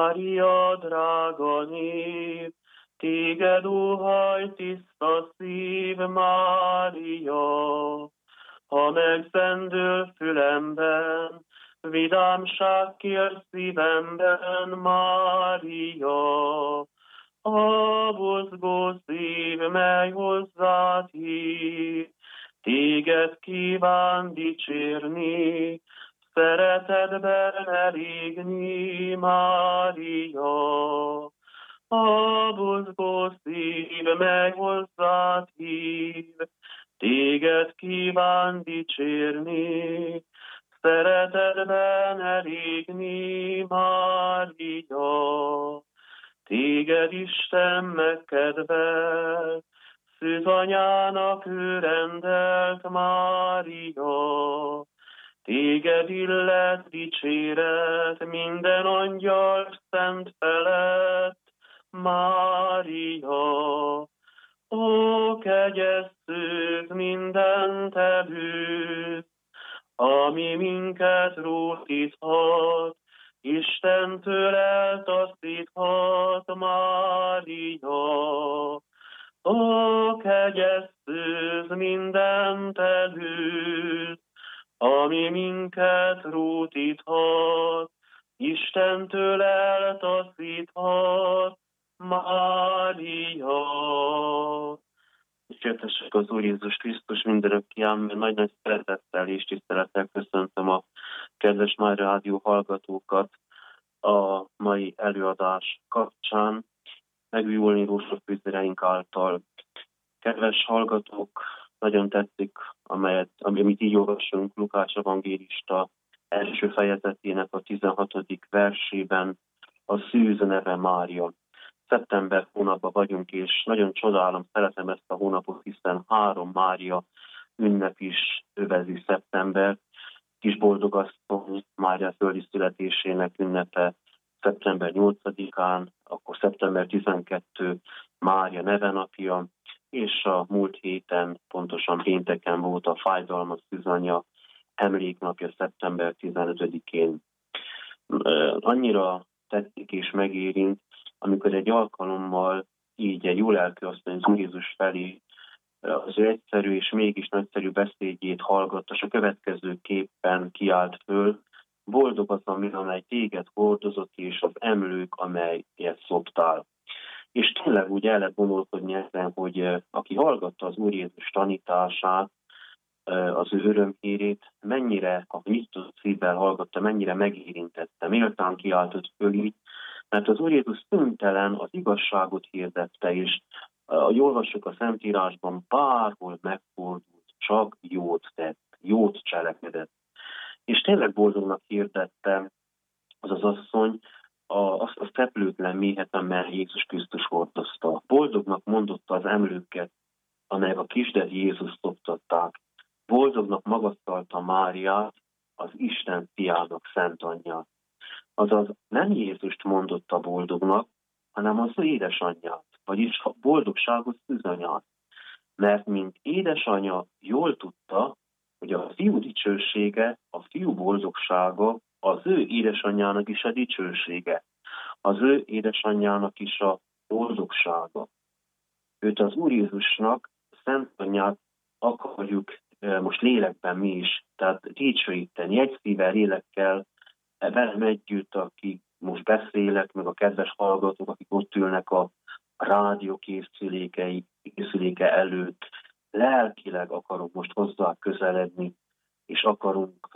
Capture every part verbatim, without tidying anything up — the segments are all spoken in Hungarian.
Mária, drága név, téged óhaj tiszta szív, Mária. Ha megszendül fülemben, vidámság kér szívemben, Mária. A buzgó szív, mely hozzád hív, téged kíván dicsérni, szeretetben elégni, Mária. A buzgó szív, mely hozzád hív, téged kíván dicsérni, szeretetben elégni, Mária. Téged Isten megkedvel, szűzanyának ő rendelt, Mária. Téged illet dicséret minden angyal szent felett, Mária. Ó, kegyes szűz, mindent előz, ami minket rótíthat, Istentől eltaszíthat, Mária. Ó, kegyes szűz, mindent előz, ami minket rótíthat, Istentől eltaszíthat, Mária. Dicsértessek az Úr Jézus Krisztus mindörökké, amen. Nagy-nagy szeretettel és tisztelettel köszöntöm a kedves Máj Rádió hallgatókat a mai előadás kapcsán, megújulni rózsafűzéreink által. Kedves hallgatók, nagyon tetszik, amelyet, amit így olvasunk Lukács evangélista első fejezetének a tizenhatodik versében, a szűz neve Mária. Szeptember hónapban vagyunk, és nagyon csodálom, szeretem ezt a hónapot, hiszen három Mária ünnep is övezi szeptember. Kis boldogasszony Mária földi születésének ünnepe szeptember nyolcadikán, akkor szeptember tizenkettő Mária nevenapja, és a múlt héten, pontosan pénteken volt a fájdalmas szűzanya emléknapja szeptember tizenötödikén. Annyira tetszik és megérint, amikor egy alkalommal így egy jó lelkű asszony az Úr Jézus felé az ő egyszerű és mégis nagyszerű beszédjét hallgatta, és a következő képpen kiállt föl: boldog az, amely téged hordozott, és az emlők, amelyet szoptál. És tényleg úgy el lehet gondolkodni ezen, hogy aki hallgatta az Úr Jézus tanítását, az ő örömhírét, mennyire a nyitott szívvel hallgatta, mennyire megérintette, méltán kiáltott föl így, mert az Úr Jézus szüntelen az igazságot hirdette, és ahogy olvassuk a Szentírásban, bárhol megfordult, csak jót tett, jót cselekedett. És tényleg boldognak hirdette az az asszony a, azt a szeplőtlen méhet, amely Jézus Krisztus hordozta. Boldognak mondotta az emlőket, amelyek a kisded Jézus szoptatták. Boldognak magasztalta Máriát, az Isten fiának szent anyját. Azaz nem Jézust mondotta boldognak, hanem az ő édesanyját, vagyis a boldogságos szűzanyát. Mert mint édesanya jól tudta, hogy a fiú dicsősége, a fiú boldogsága az ő édesanyjának is a dicsősége, az ő édesanyjának is a boldogsága. Őt az Úr Jézusnak, Szent Anyját akarjuk most lélekben mi is, tehát dicsőíteni, egy szívvel, lélekkel, velem együtt, akik most beszélek, meg a kedves hallgatók, akik ott ülnek a rádió készülékei, készüléke előtt, lelkileg akarunk most hozzá közeledni, és akarunk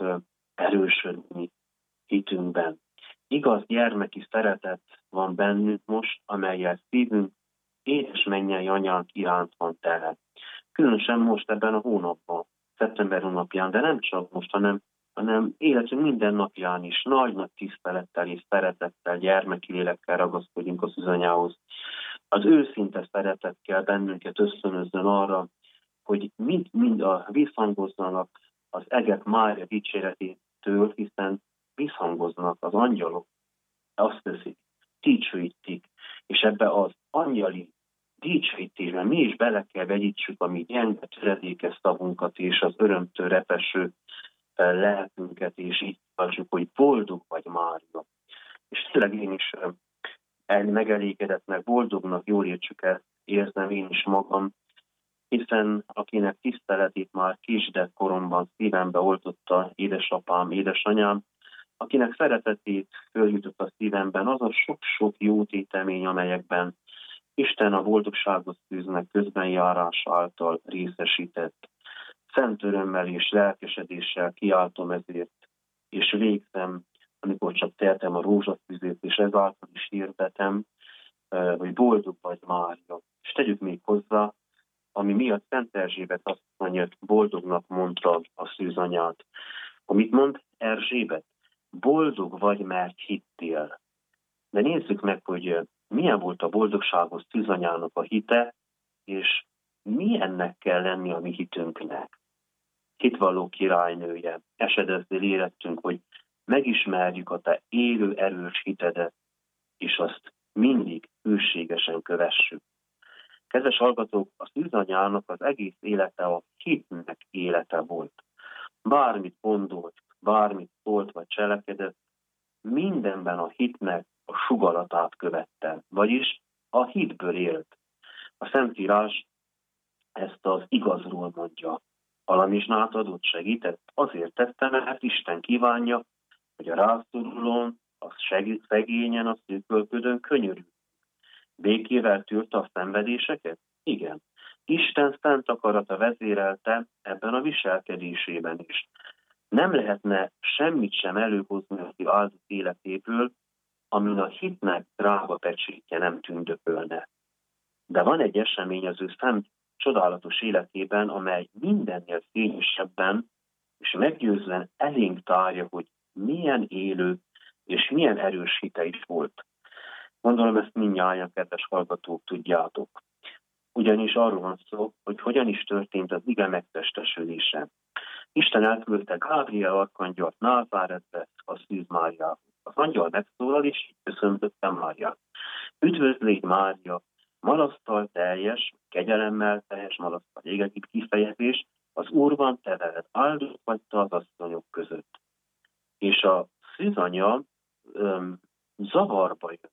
erősödni hitünkben. Igaz gyermeki szeretet van bennünk most, amelyel szívünk édes mennyei anyánk iránt van tele. Különösen most ebben a hónapban, szeptember hónapján, de nem csak most, hanem, hanem életünk minden napján is nagy-nagy tisztelettel és szeretettel, gyermeki lélekkel ragaszkodjunk az anyához. Az őszinte szeretet kell bennünket ösztönözzön arra, hogy mind, mind a visszhangozzanak az egek Mária dicséretétől, hiszen visszhangoznak az angyalok, azt teszik, dicsőítik, és ebbe az angyali dicsőítésben mi is bele kell vegyítsük a mi gyenge, töredékes szavunkat és az örömtől repeső lelkünket, és így tartsuk, hogy boldog vagy Mária. És tényleg én is el, megelégedettnek, boldognak, jól értsük ezt, érzem én is magam, hiszen akinek tiszteletét már kisdett koromban szívembe oltotta édesapám, édesanyám, akinek szeretetét följutott a szívemben, az a sok-sok jó tétemény, amelyekben Isten a boldogságot szűznek közbenjárás által részesített. Szent örömmel és lelkesedéssel kiáltom ezért, és végzem, amikor csak tehetem a rózsaszűzét, és ezáltal is hirdetem, hogy boldog vagy Mária. És tegyük még hozzá, ami miatt Szent Erzsébet azt mondja, boldognak mondta a szűzanyát. Amit mond Erzsébet? Boldog vagy, mert hittél. De nézzük meg, hogy milyen volt a boldogságos szűzanyának a hite, és milyennek kell lenni a mi hitünknek. Hitvalló királynője, esedeznél érettünk, hogy megismerjük a te élő, erős hitedet, és azt mindig hűségesen kövessük. Kedves hallgatók, a szűzanyának az egész élete a hitnek élete volt. Bármit gondolt, bármit szólt vagy cselekedett, mindenben a hitnek a sugaratát követte, vagyis a hitből élt. A Szentírás ezt az igazról mondja. Alamizsnát adott, segített, azért tette, mert Isten kívánja, hogy a rászorulón, a szegényen, a szűkölködőn könyörül. Békével tűrte a szenvedéseket? Igen. Isten szent akarata vezérelte ebben a viselkedésében is. Nem lehetne semmit sem előhozni az áldott életéből, amin a hitnek drága pecsétje nem tündökölne. De van egy esemény az ő szent csodálatos életében, amely mindennél fényesebben és meggyőzően elénk tárja, hogy milyen élő és milyen erős hite is volt. Gondolom, ezt mindnyájan, kedves hallgatók, tudjátok. Ugyanis arról van szó, hogy hogyan is történt az ige megtestesülése. Isten elküldte Gábriel arkangyalt Názáretbe, a szűz Máriához. Az angyal megszólal, és így köszöntötte Máriát. Üdvözlégy, Mária, malasztal teljes, kegyelemmel teljes, malasztal égekig kifejezés, az Úr van te veled, áldott vagy te az asszonyok között. És a szűzanya öm, zavarba jön,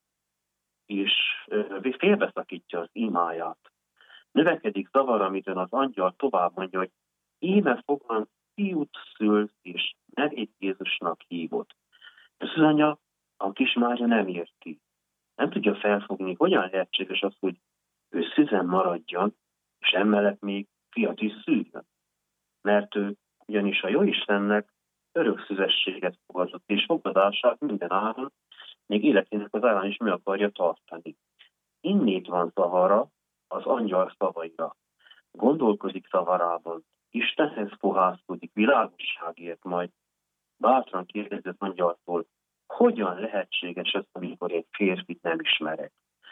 és ö, félbeszakítja az imáját. Növekedik zavar, amitől az angyal tovább mondja, hogy íme fogvan fiút szült, és nevét Jézusnak hívott. A szűzanya, a kis Mária nem érti. Nem tudja felfogni, hogyan lehetséges az, hogy ő szüzen maradjon, és emellett még fiat is szüljön. Mert ő ugyanis a Jóistennek örök szüzességet fogadott, és fogadását minden áron, még életének az árán is meg akarja tartani. Innét van zavara az angyal szavaira. Gondolkodik zavarában, Istenhez fohászkodik, világosságért, majd bátran kérdezett angyaltól, hogyan lehetséges ez, amikor egy férfit nem ismerek.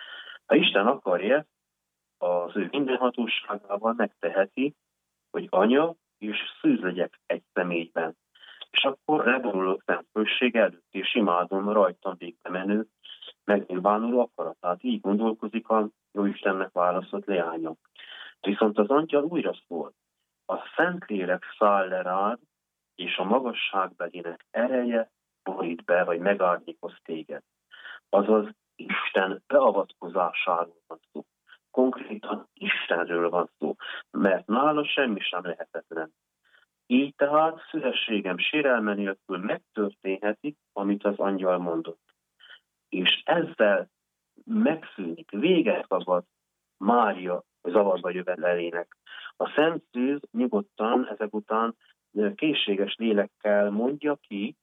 Ha Isten akarja, az ő mindenhatóságával megteheti, hogy anya és szűz legyek egy személyben. És akkor leborulok szentfőség előtt, és imádom rajtam végbe menő, megnyilvánuló akaratát. Így gondolkozik a Jóistennek válaszolt leánya. Viszont az angyal újra szól. A Szentlélek száll le rád, és a magasságbelinek ereje borít be, vagy megárnyékoz téged. Azaz Isten beavatkozásáról van szó. Konkrétan Istenről van szó, mert nála semmi sem lehetetlen. Így tehát szüzességem sérelme nélkül megtörténhetik, amit az angyal mondott. És ezzel megszűnik, véget szabad Mária zavarba jövetelének. A Szent Szűz nyugodtan ezek után készséges lélekkel mondja ki,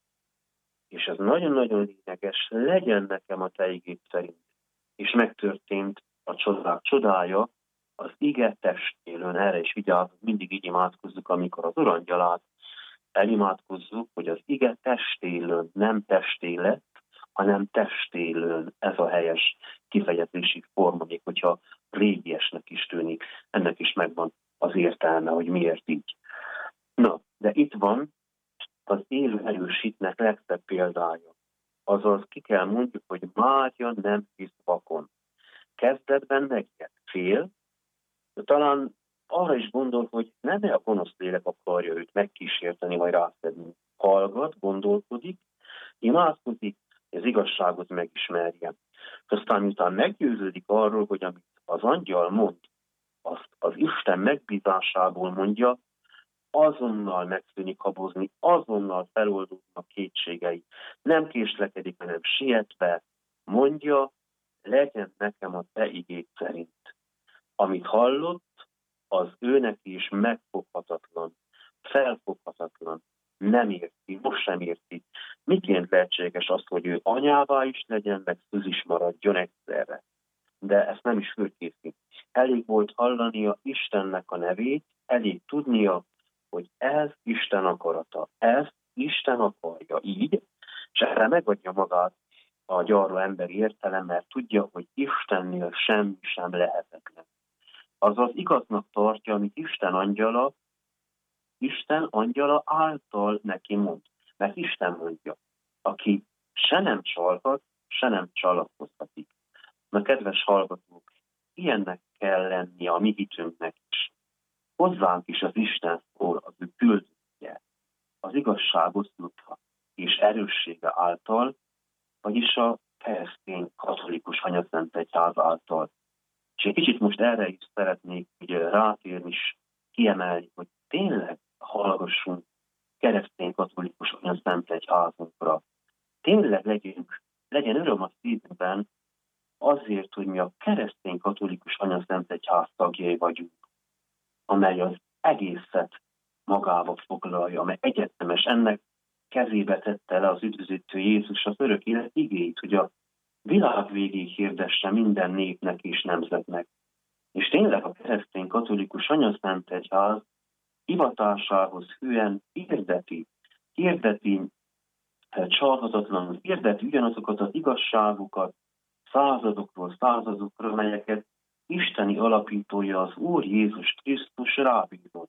és ez nagyon-nagyon lényeges, legyen nekem a te igéd szerint. És megtörtént a csodák csodája, az ige testélőn, erre is vigyázzunk, mindig így imádkozzuk, amikor az urangyalát elimádkozzuk, hogy az ige testélőn, nem testélet, hanem testélőn, ez a helyes kifejezési forma, még hogyha régiesnek is tűnik, ennek is megvan az értelme, hogy miért így. Na, de itt van az élő erős hitnek legszebb példája. Azaz ki kell mondjuk, hogy Mária nem hisz vakon. Kezdetben megijedt, fél, de talán arra is gondol, hogy nem a gonosz lélek akarja őt megkísérteni, vagy rászedni. Hallgat, gondolkodik, imádkozik, az igazságot megismerje. Aztán miután meggyőződik arról, hogy amit az angyal mond, azt az Isten megbízásából mondja, azonnal megszűnik habozni, azonnal feloldódnak kétségei. Nem késlekedik, hanem sietve mondja, legyen nekem a te igéd szerint. Amit hallott, az őnek is megfoghatatlan, felfoghatatlan. Nem érti, most sem érti. Miként lehetséges az, hogy ő anyává is legyen, meg szüz is maradjon egyszerre. De ezt nem is fölkészít. Elég volt hallania Istennek a nevét, elég tudnia, hogy ez Isten akarata, ez Isten akarja így, és erre megadja magát a gyarló emberi értelem, mert tudja, hogy Istennél semmi sem lehetetlen. Azaz igaznak tartja, amit Isten angyala, Isten angyala által neki mond. Mert Isten mondja, aki se nem csalhat, se nem csalakozhatik. Na, kedves hallgatók, ilyennek kell lennie a mi hitünknek is. Hozzánk is az Isten szól, az ő küldöttje, az igazságos útra és erőssége által, vagyis a keresztény katolikus anyaszent egyház által. És egy kicsit most erre is szeretnék ugye, rátérni és kiemelni, hogy tényleg hallgassunk keresztény katolikus anyaszent egyházunkra. Tényleg legyünk, legyen öröm a szívünkben azért, hogy mi a keresztény katolikus anyaszent egyház tagjai vagyunk, amely az egészet magába foglalja, amely egyetemes, ennek kezébe tette le az üdvözítő Jézus az örök élet igéit, hogy a világ végéig hirdesse minden népnek és nemzetnek. És tényleg a keresztény katolikus anyaszent egyház hivatásához hűen hirdeti, hirdeti csalhatatlanul, hirdeti ugyanazokat az igazságokat századokról, századokról, melyeket isteni alapítója az Úr Jézus Krisztus rábízott.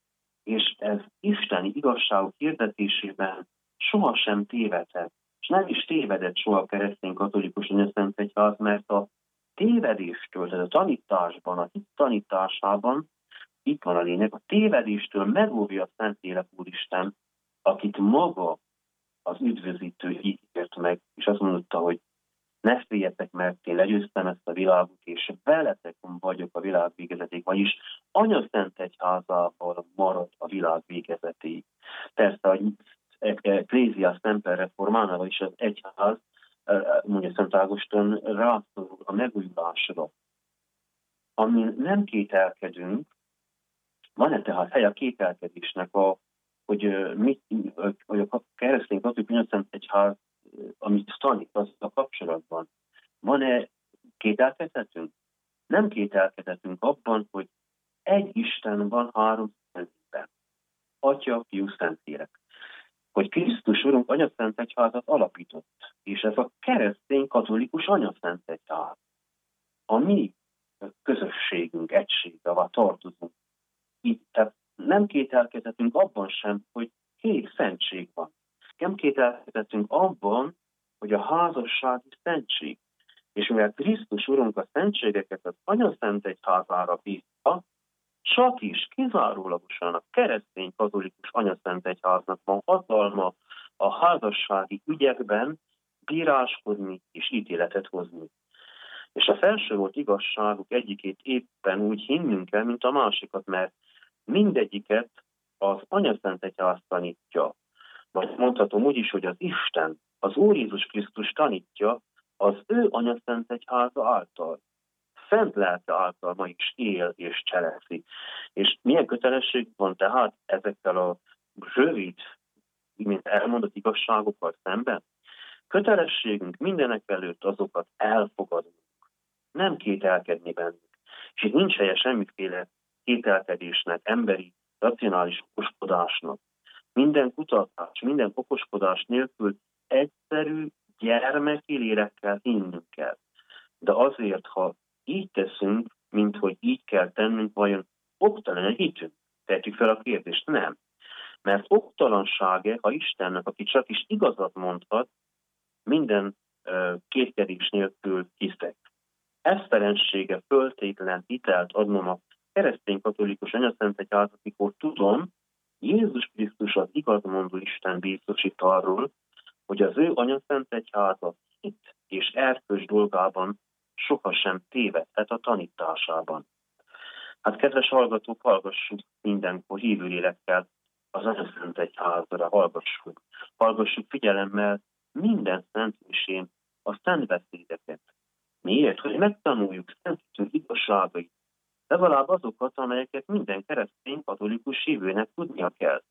És ez isteni igazságok hirdetésében sohasem tévedhet, és nem is tévedett soha a keresztény katolikus anyaszent egyház, mert a tévedéstől, tehát a tanításban, a hit tanításában, itt van a lényeg, a tévedéstől megóvja a Szentlélek Úristen, akit maga az üdvözítő ígért meg, és azt mondotta, hogy ne féljetek, mert én legyőztem ezt a világot, és veletek vagyok a világ végezetéig, vagyis Anya Szent Egyházával marad a világ végezetéig. Persze, hogy Ecclesias Semper Reformana, vagyis az egyház, mondja Szent Ágoston, rászorul a megújulásra. Amin nem kételkedünk, van-e tehát hely a kételkedésnek, a, hogy, mit, hogy a keresztény katolikus Szent Egyház, amit tanít, az a kapcsolatban. Van-e kételkedhetünk? Nem kételkedhetünk abban, hogy egy Isten van három szentben. Atya, Fiú, Szentlélek. Hogy Krisztus Urunk anyaszent egyházat alapított, és ez a keresztény katolikus anyaszent egyház. A mi közösségünk, egysége, ahol tartozunk. Itt tehát nem kételkedhetünk abban sem, hogy két szentség van. Nem kételkedhetünk abban, hogy a házassági szentség. És mivel Krisztus Urunk a szentségeket az anyaszent egyházára bízta, csak is kizárólagosan a keresztény katolikus anyaszent egyháznak van hatalma a házassági ügyekben bíráskodni és ítéletet hozni. És a felsorolt igazságok egyikét éppen úgy hinnünk kell, mint a másikat, mert mindegyiket az anyaszent egyház tanítja. Vagy mondhatom úgy is, hogy az Isten, az Úr Jézus Krisztus tanítja az ő anyaszent egyháza által. Szent lelke által ma is él és cselekszik. És milyen kötelesség van tehát ezekkel a rövid, mint elmondott igazságokkal szemben? Kötelességünk mindenek előtt azokat elfogadnunk, nem kételkedni bennük. És itt nincs helye semmiféle kételkedésnek, emberi, racionális okoskodásnak. Minden kutatás, minden okoskodás nélkül egyszerű gyermeki lélekkel hinnünk kell. De azért, ha így teszünk, mint hogy így kell tennünk, vajon oktalan a hitünk? Tehetjük fel a kérdést, nem. Mert oktalansága, ha Istennek, aki csak is igazat mondhat, minden uh, kétkedés nélkül hiszek. Esztelensége föltétlen hitelt adnom a keresztény katolikus anyaszent egyházat, amikor tudom, Jézus Krisztus az igazmondó Isten biztosít arról, hogy az ő anyaszent egyháza hit és erkölcs dolgában sohasem tévedhet a tanításában. Hát kedves hallgatók, hallgassuk mindenkor hívő lélekkel az anyaszent egyházra, hallgassuk. Hallgassuk figyelemmel minden szentmisén a szentbeszédeket. Miért? Hogy megtanuljuk szentítő igazságait, legalább azokat, amelyeket minden keresztény katolikus hívőnek tudnia kell.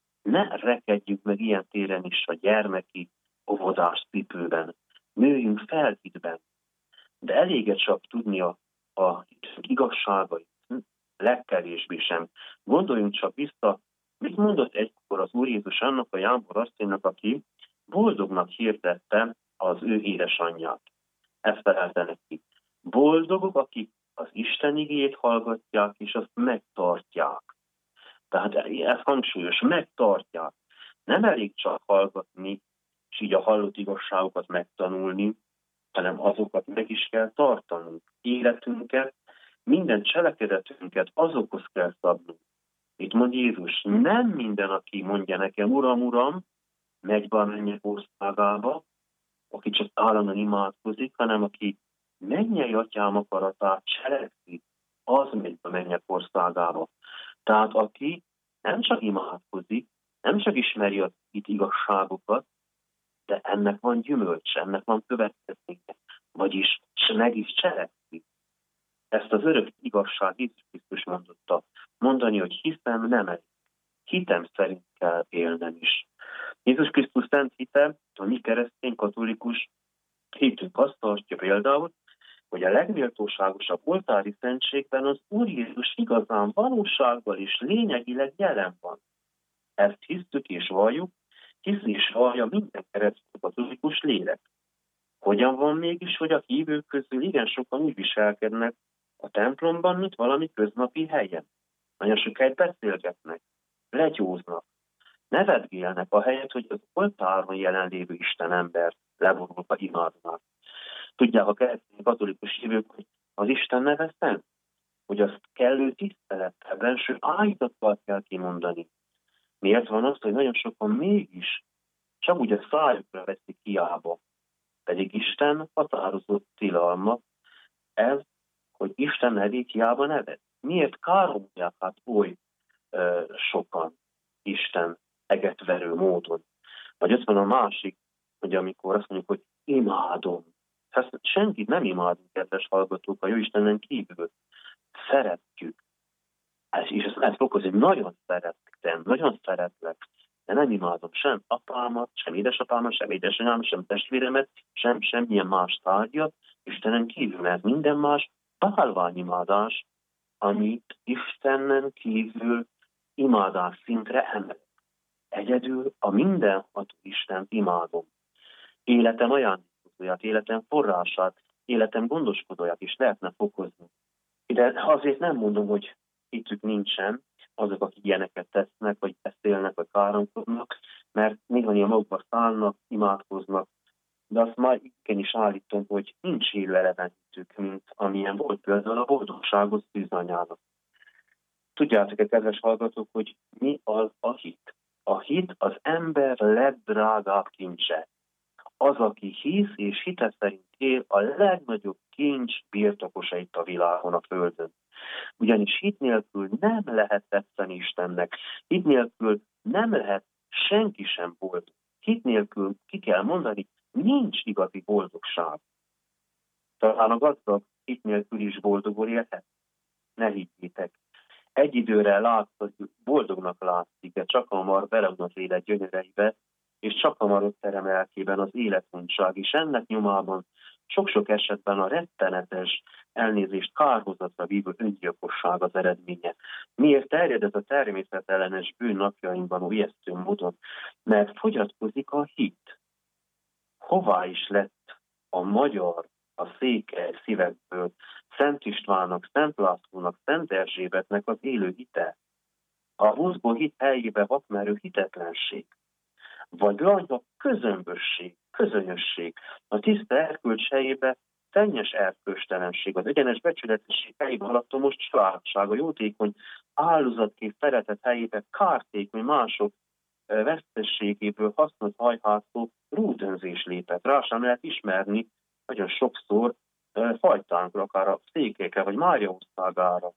Ne rekedjük meg ilyen téren is a gyermeki óvodás cipőben. Nőjünk fel hitben. De elége csak tudnia a igazságait, legkevésbé sem. Gondoljunk csak vissza, mit mondott egykor az Úr Jézus annak a jámbor asszonynak, aki boldognak hirdette az ő édesanyját. Ezt felelte neki. Boldogok, akik az Isten igéjét hallgatják, és azt megtartják. Tehát ez hangsúlyos, megtartják. Nem elég csak hallgatni, és így a hallott igazságokat megtanulni, hanem azokat meg is kell tartanunk. Életünket, minden cselekedetünket azokhoz kell szabnunk. Itt mond Jézus, nem minden, aki mondja nekem, Uram, Uram, megy be a mennyek országába, aki csak állandóan imádkozik, hanem aki mennyei atyám akaratát cselekszi, az megy be a mennyek országába. Tehát aki nem csak imádkozik, nem csak ismeri az itt igazságokat, de ennek van gyümölcs, ennek van következménye, vagyis meg is cselekszik. Ezt az örök igazság Jézus Krisztus mondotta, mondani, hogy hiszem nem elég. Hitem szerint kell élnem is. Jézus Krisztus szent hite, a mi keresztény katolikus hitünk azt tartja például, hogy a legméltóságosabb oltári szentségben az Úr Jézus igazán valósággal és lényegileg jelen van. Ezt hisztük és valljuk, hisz és vallja minden keresztény katolikus lélek. Hogyan van mégis, hogy a hívők közül igen sokan úgy viselkednek a templomban, mint valami köznapi helyen? Nagyon sokáig beszélgetnek, legyóznak, nevetgélnek a helyet, hogy az oltáron jelenlévő Isten ember leborulva imádnak. Tudják a keresztény katolikus hívők, hogy az Isten neve szent, hogy azt kellő tisztelettel, benső állítattal kell kimondani. Miért van az, hogy nagyon sokan mégis csak úgy a szájukra veszik hiába, pedig Isten határozott tilalma, ez, hogy Isten nevét hiába nevez. Miért káromolják hát oly ö, sokan Isten egetverő módon? Vagy ott van a másik, hogy amikor azt mondjuk, hogy imádom. Ezt senkit nem imádunk, kedves hallgatók, a Jóistenen kívül. Szeretjük. Ez, és ezt, ezt okoz, hogy nagyon szerettem, nagyon szeretlek, de nem imádom sem apámat, sem édesapámat, sem édesanyámat, sem testvéremet, sem semmilyen más tárgyat, Istenen kívül, mert minden más bálványimádás, amit Istenen kívül imádás szintre emel. Egyedül a mindenható Istent imádom. Életem ajándékozóját, életem forrását, életem gondoskodóját is lehetne fokozni. De azért nem mondom, hogy hitük nincsen azok, akik ilyeneket tesznek, vagy beszélnek, vagy káromkodnak, mert néha magukba szállnak, imádkoznak, de azt már igenis állítom, hogy nincs élő eleven hitük, mint amilyen volt például a boldogságos szűzanyának. Tudjátok-e, kedves hallgatók, hogy mi az a hit? A hit az ember legdrágább kincse. Az, aki hisz és hite szerint él, a legnagyobb kincs birtokosa itt a világon, a földön. Ugyanis hit nélkül nem lehet tetszeni Istennek. Hit nélkül nem lehet senki sem boldog. Hit nélkül ki kell mondani, nincs igazi boldogság. Talán a gazdag hit nélkül is boldogul élhet. Ne higgyétek. Egy időre látszik, boldognak látszik, de csak hamar beleun az élet gyönyöreibe, és csak hamar ott terem lelkében az életmuntság, és ennek nyomában sok-sok esetben a rettenetes elnézést kárhozatra vívő öngyilkosság az eredménye. Miért terjed ez a természetellenes bűn napjainkban ó ijesztő módon? Mert fogyatkozik a hit. Hová is lett a magyar, a székely szívekből Szent Istvánnak, Szent Lászlónak, Szent Erzsébetnek az élő hite? A húszból hit helyébe vakmerő hitetlenség. Vagy a közömbösség, közönösség, a tiszta erkölcs helyébe szennyes erkölcstelenség, az egyenes becsületesség helyébe alattomos családság, a jótékony áldozatképp szeretet helyébe kártékony mások vesztességéből hasznot hajhászó rúdönzés lépett. Rá sem lehet ismerni nagyon sokszor fajtánkra, akár a székelyekre, vagy Mária országára.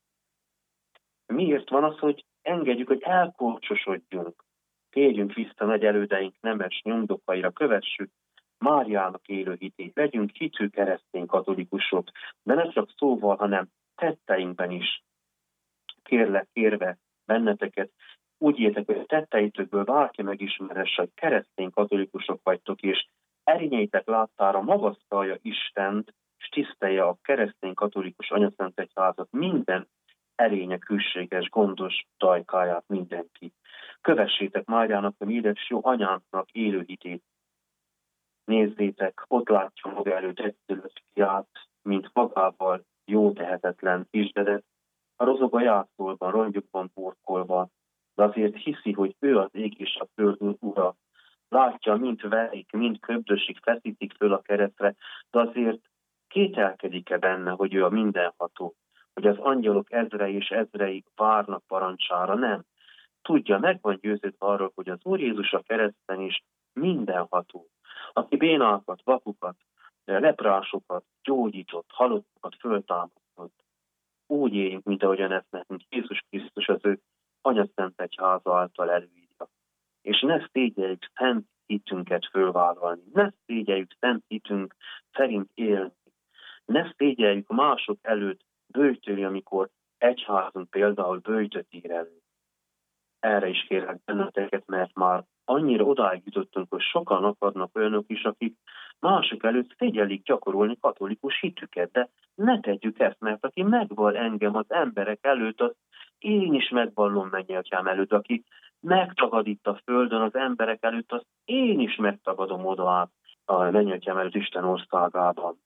Miért van az, hogy engedjük, hogy elkorcsosodjunk? Térjünk vissza nagy elődeink nemes nyomdokaira, kövessük Máriának élő hitét, legyünk hitű keresztény katolikusok, de ne csak szóval, hanem tetteinkben is. Kérlek, kérve benneteket, úgy értek, hogy a tetteitökből bárki megismeresse, hogy keresztény katolikusok vagytok, és erényeitek láttára magasztalja Istent, és tisztelje a keresztény katolikus anyaszent egyházat, minden erények, hűséges, gondos dajkáját mindenki. Kövessétek Máriának, a mi édes jó anyánknak élő hitét. Nézzétek, ott látja maga előtt egyszülött fiát, mint magával jó tehetetlen kisdedet, a rozog a jászolban, rongyokban burkolva, de azért hiszi, hogy ő az ég és a föld ura. Látja, mint verik, mint köbdösik, feszítik föl a keresztre, de azért kételkedik-e benne, hogy ő a mindenható, hogy az angyalok ezrei és ezrei várnak parancsára? Nem. Tudja, meg van győződve arról, hogy az Úr Jézus a kereszten is mindenható, aki bénákat, vakukat, leprásokat gyógyított, halottakat föltámasztott. Úgy éljünk, mint ahogyan ezt nekünk Jézus Krisztus az ő anyaszent egyháza által előírja. És ne szégyeljük szent hitünket fölvállalni, ne szégyeljük szent hitünk szerint élni, ne szégyeljük mások előtt böjtölni, amikor egyházunk például böjtöt ír elő. Erre is kérlek benneteket, mert már annyira odáig jutottunk, hogy sokan akadnak olyanok is, akik mások előtt szégyelik gyakorolni katolikus hitüket, de ne tegyük ezt, mert aki megvall engem az emberek előtt, az én is megvallom Mennyeltyám előtt, aki megtagad itt a földön az emberek előtt, az én is megtagadom oda át a Mennyeltyám előtt Isten országában.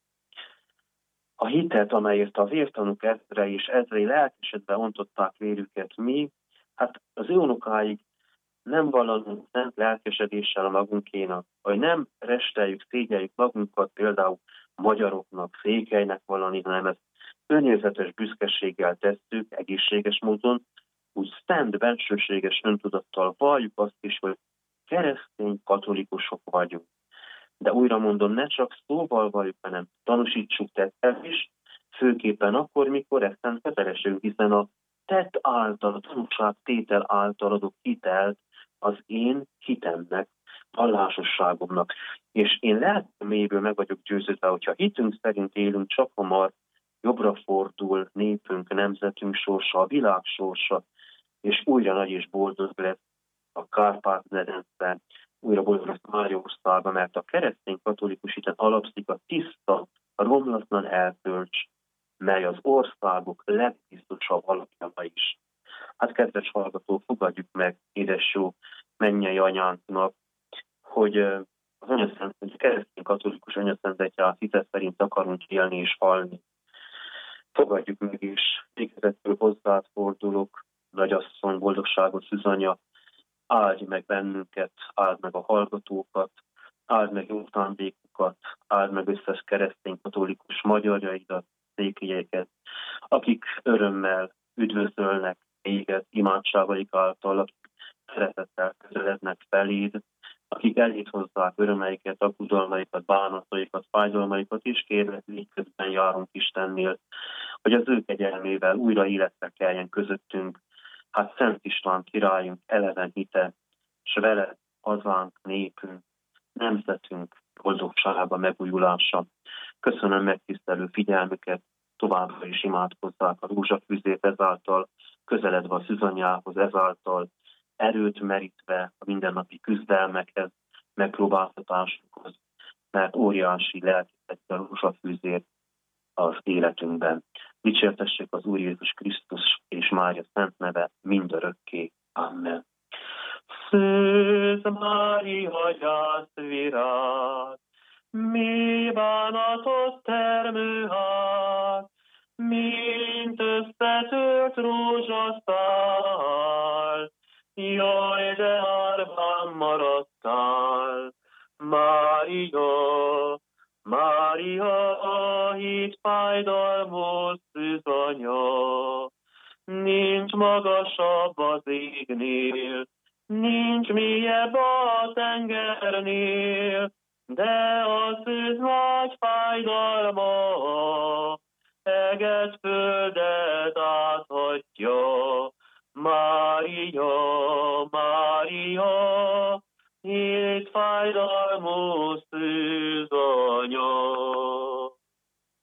A hitet, amelyért a vértanúk ezrei és ezrei lelkesedve ontották vérüket, mi, hát az ő unokáig nem vallanunk szent lelkesedéssel a magunkénak, hogy nem resteljük, szégyeljük magunkat például magyaroknak, székelynek valani, hanem ezt önérzetes büszkeséggel tesszük, egészséges módon, úgy szent, bensőséges öntudattal valljuk azt is, hogy keresztény katolikusok vagyunk. De újra mondom, ne csak szóval valljuk, hanem tanúsítsuk tettel is, főképpen akkor, mikor ezt kötelességünk, hiszen a tett által, a tanúság tétel által adok hitelt az én hitemnek, vallásosságomnak. És én lelkem mélyből meg vagyok győződve, hogyha hitünk szerint élünk, csak hamar jobbra fordul népünk, nemzetünk sorsa, a világ sorsa, és újra nagy és boldog lesz a Kárpát-medence, újra boldog lesz Mária országa, mert a keresztény katolikus hiten alapszik a tiszta, a romlatlan eltölcs, mely az országok legbiztosabb alapjava is. Hát kedves hallgató, fogadjuk meg édes jó mennyei anyánknak, hogy az anyaszent, hogy a keresztény katolikus anyaszent egyház hite szerint akarunk élni és halni. Fogadjuk meg, és végezetül hozzád fordulok, nagyasszony, boldogságot szűzanya, áldj meg bennünket, áld meg a hallgatókat, áld meg jó szándékokat, áld meg összes keresztény katolikus magyarjaidat, székelyeket, akik örömmel üdvözölnek téged imádságaik által, akik szeretettel közelednek feléd, akik eléd hozzák örömeiket, aggodalmaikat, bánataikat, fájdalmaikat, és kérlek, így közben járunk Istennél, hogy az ő kegyelmével újra életre keljen közöttünk, hát Szent István királyunk eleven hite, s vele hazánk, népünk, nemzetünk boldogságába megújulása. Köszönöm megtisztelő figyelmüket, továbbra is imádkozzák a rózsafűzét ezáltal, közeledve a szűzanyához ezáltal, erőt merítve a mindennapi küzdelmekhez, megpróbáltatásokhoz, mert óriási lelkítette a rózsafűzét az életünkben. Dicsértessék az Úr Jézus Krisztus és Mária szent neve mindörökké. Amen. Szűz Mária gyászvirág, mi bánatot termőház, mint összetört rózsaszál, jaj, de árván maradtál. Mária, Mária, a hit fájdalmos szűzanya, nincs magasabb az égnél, Nincs mélyebb a tengernél, de a szűz nagy fájdalma eget földet áthatja. Mária, Mária, hét fájdalmú szűz anya.